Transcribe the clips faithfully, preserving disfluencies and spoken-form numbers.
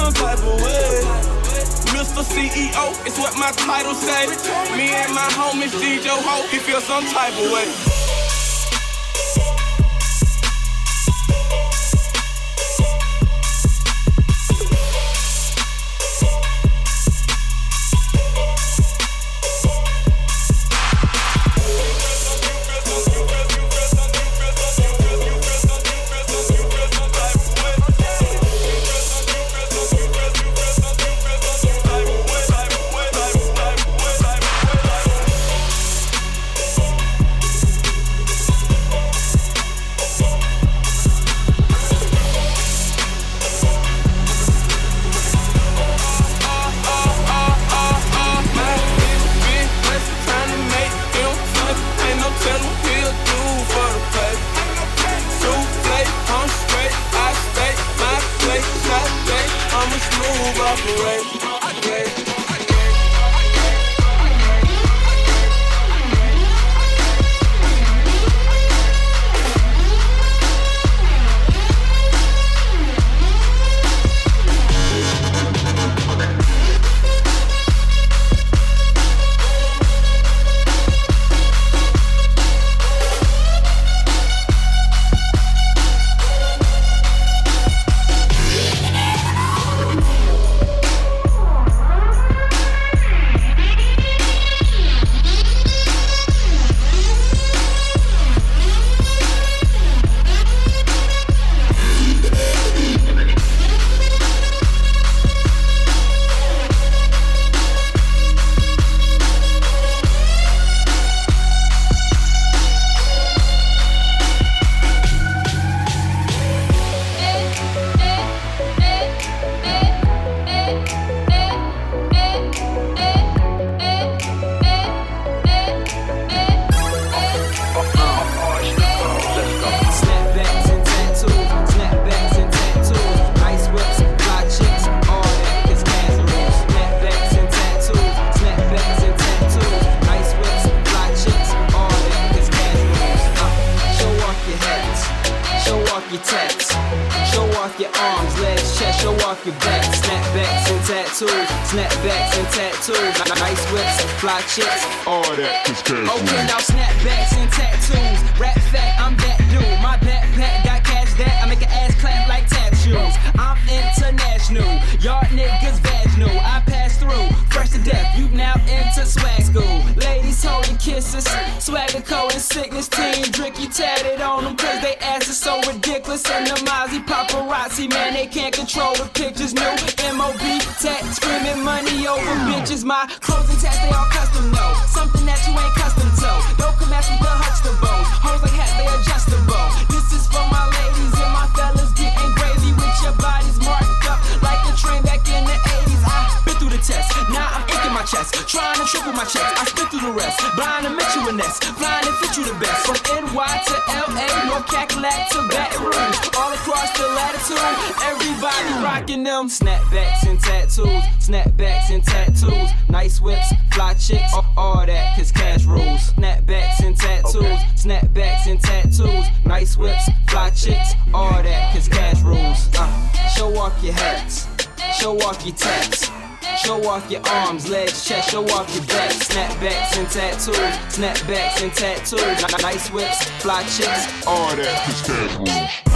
some type of way. Mister C E O, it's what my title say. Me and my homies D J Ho, he feel some type of way. Snapbacks and tattoos, nice whips, fly chicks, all that is cash. Okay, now snapbacks and tattoos, rap fact, I'm that dude. My backpack got cash that I make an ass clap like tap shoes. I'm international, y'all niggas vaginal. I pass through, fresh to death. You now into swag school. Ladies holding kisses, swagger code and sickness team. Drink you tatted on them cause they ass is so ridiculous. And the Mozzie paparazzi, man, they can't control the pictures. New M O B tat, screaming money over bitches. My clothes and tats, they all custom, no. Something that you ain't custom to. Don't come ask me the Huxtables. Hoes like hats, they adjustable. This is for my ladies and my fellas getting gravy with your bodies marked up like a train back in the eighties. I been through the test, now I'm inking my chest, trying to triple my checks. I spit through the rest, blind to Mitchell and Ness, flying to fit you the best. From N Y to L A, North Cackalack to Baton Rouge, all across the latitude, everybody rocking them snapbacks and tattoos, snapbacks and tattoos, nice whips, fly chicks, all, all that, cause cash rules. Snapbacks and tattoos, okay. Snapbacks and tattoos, nice whips, fly chicks, all that, cause cash rules. Uh, show off your hats, show off your tats, show off your arms, legs, chest, show off your back. Snapbacks and tattoos, snapbacks and tattoos, nice whips, fly chicks, all that, cause cash rules.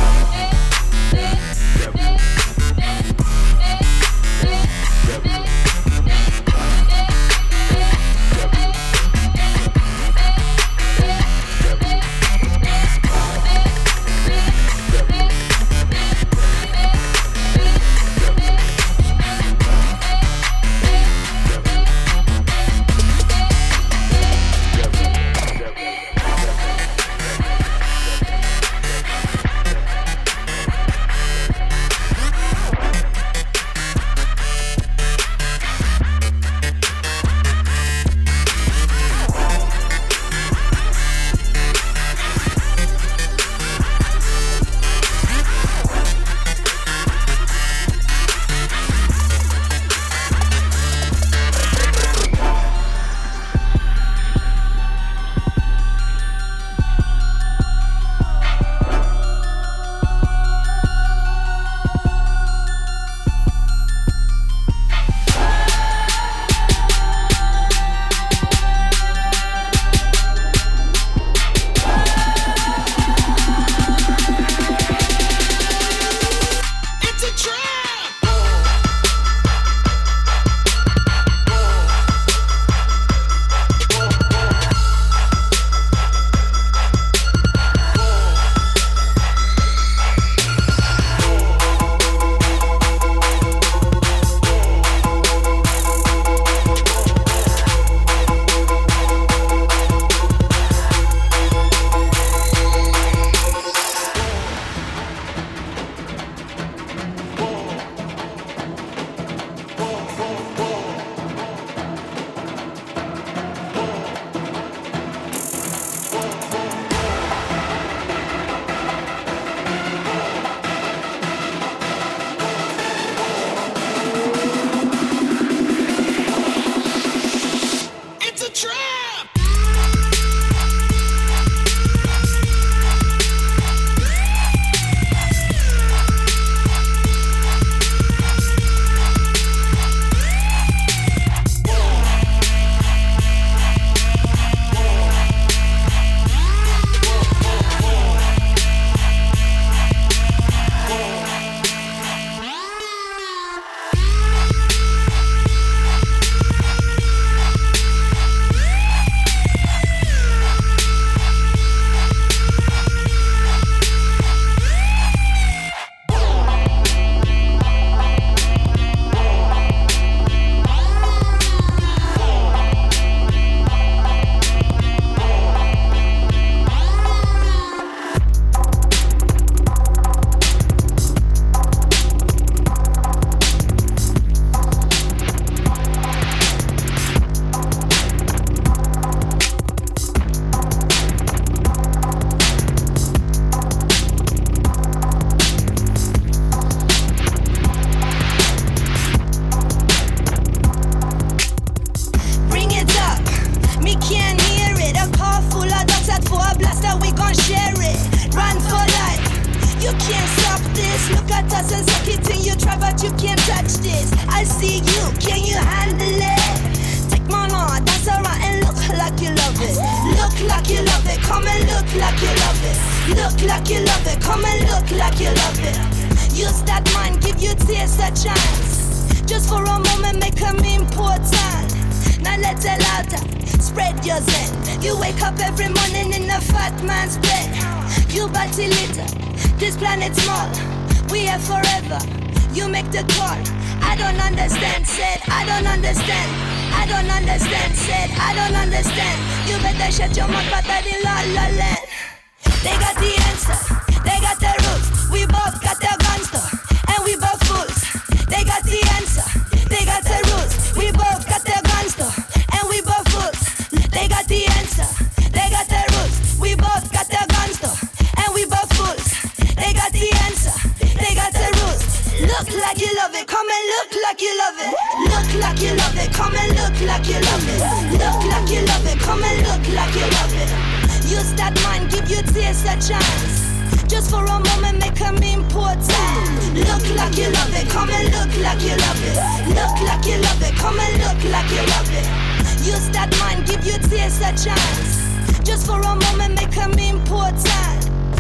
doesn't suck it in you try, but you can't touch this. I see you, can you handle it? Take my on, dance around and look like you love it. Look like you love it, come and look like you love it. Look like you love it, come and look like you love it. Use that mind, give your tears a chance. Just for a moment, make them important. Now let's tell out, spread your zen. You wake up every morning in a fat man's bed. You body little, this planet's small. We here forever, you make the call. I don't understand, said I don't understand. I don't understand, said I don't understand. You better shut your mouth, but I did la la land. They got the answer, they got the rules. We both got the guns though, and we both fools. They got the answer, they got the rules. We both got the guns though, and we both fools. They got the answer, they got the rules. We both got the guns though, and we both fools. They got the answer, they got the rules. Look like you love it, come and look like you love it. Look like you love it, come and look like you love it. Look like you love it, come and look like you love it. Use that mind, give your tears a chance. Just for a moment, make them important. Look like you love it, come and look like you love it. Look like you love it, come and look like you love it. Use that mind, give your tears a chance. Just for a moment, make them important.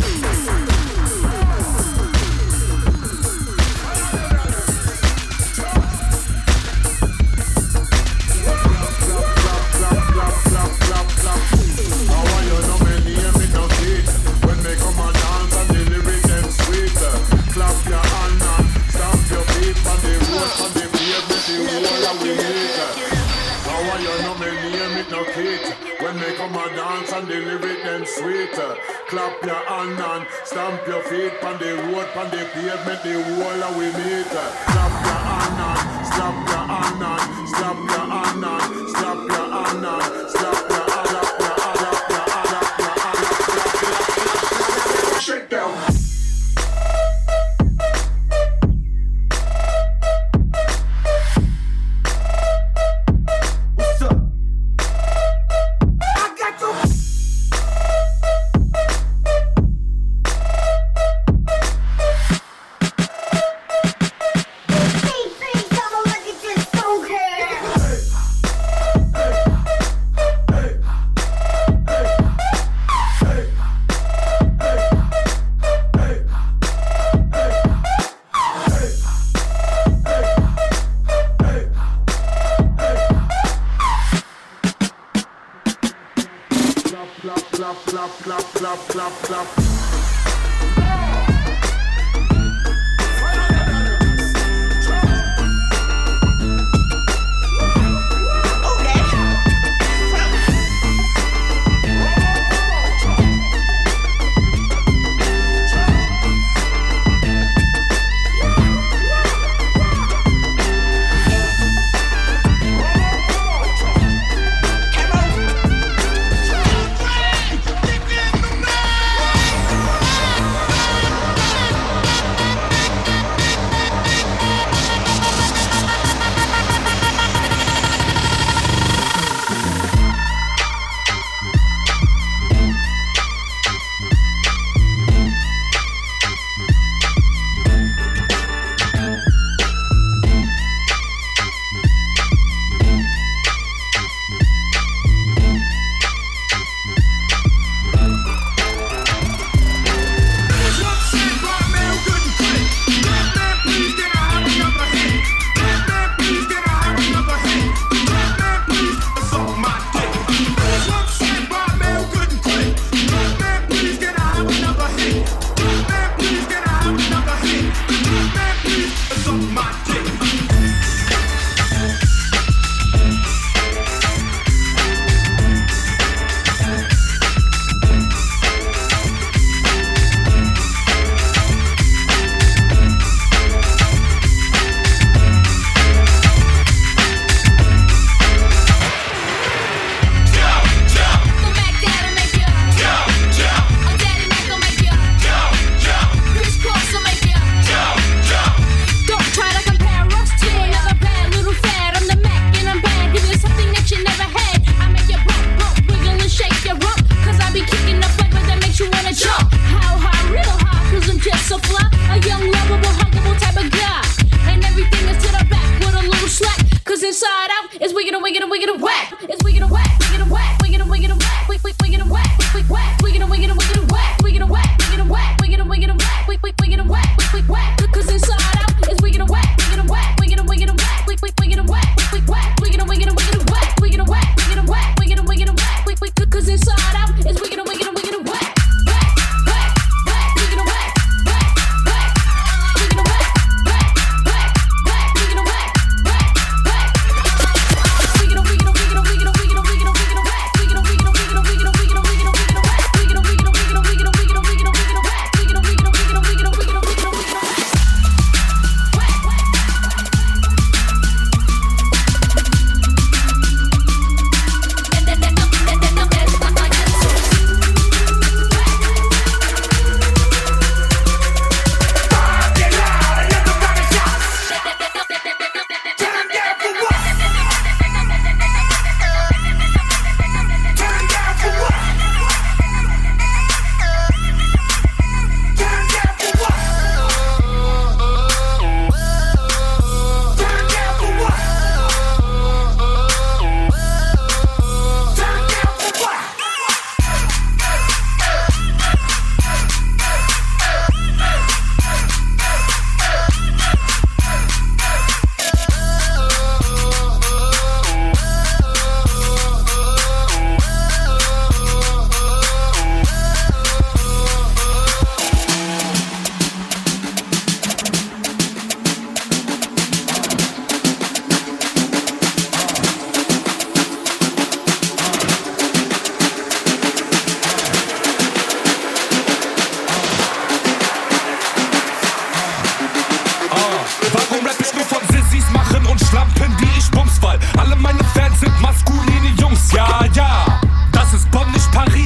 When they come and dance and they lyric them sweeter. Clap your hand and stamp your feet on the road, on the pavement, the wall of we meet. Clap your hand and slap your hand and slap your hand and slap your hand and slap your hand up, your hand up, your hand up, your hand up, your hand up. Shake down.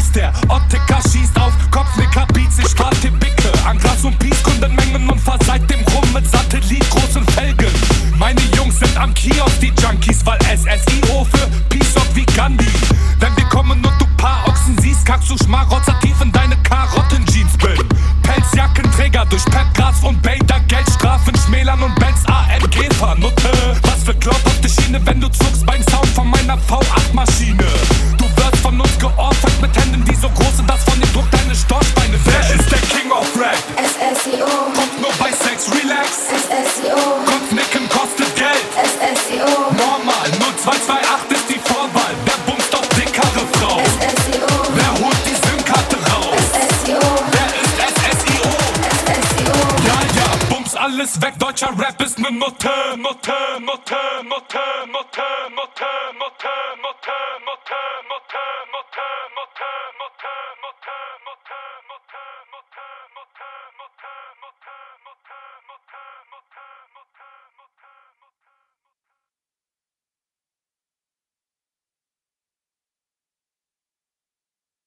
Beats. Der Optiker schießt auf Kopfnicker, Beats, ich strahl die Bicke. An Gras und Peace, Kundenmengen und fahr seitdem rum mit Satellit, großen Felgen. Meine Jungs sind am Kiosk, die Junkies, weil S S I O für Peace Rock wie Gandhi. Wenn wir kommen und du paar Ochsen siehst, kackst du Schmarotzer tief in deine Karottenjeans bin. Pelzjackenträger durch Pepgras und Bader, Geldstrafen, Schmälern und Benz A M G Vernutte. Was für Glaub auf die Schiene, wenn du zuckst beim Sound von meiner V acht Maschine. Du wirst von uns geohrfeigt mit Händen, die so groß sind, dass von dem Druck deine Storchbeine fällt. Wer ist der King of Rap? S S I O. Kommt nur bei Sex, relax. S S I O. Kopfnicken kostet Geld. S S I O. Normal, null zwei zwei acht ist die Vorwahl. Wer bumst auf dickere Frau? S S I O. Wer holt die SIM-Karte raus? S S I O. Wer ist S S I O? S S I O. Ja, ja, bums alles weg, deutscher Rap ist ne Nutte, Nutte, Nutte, Nutte, Nutte, Nutte.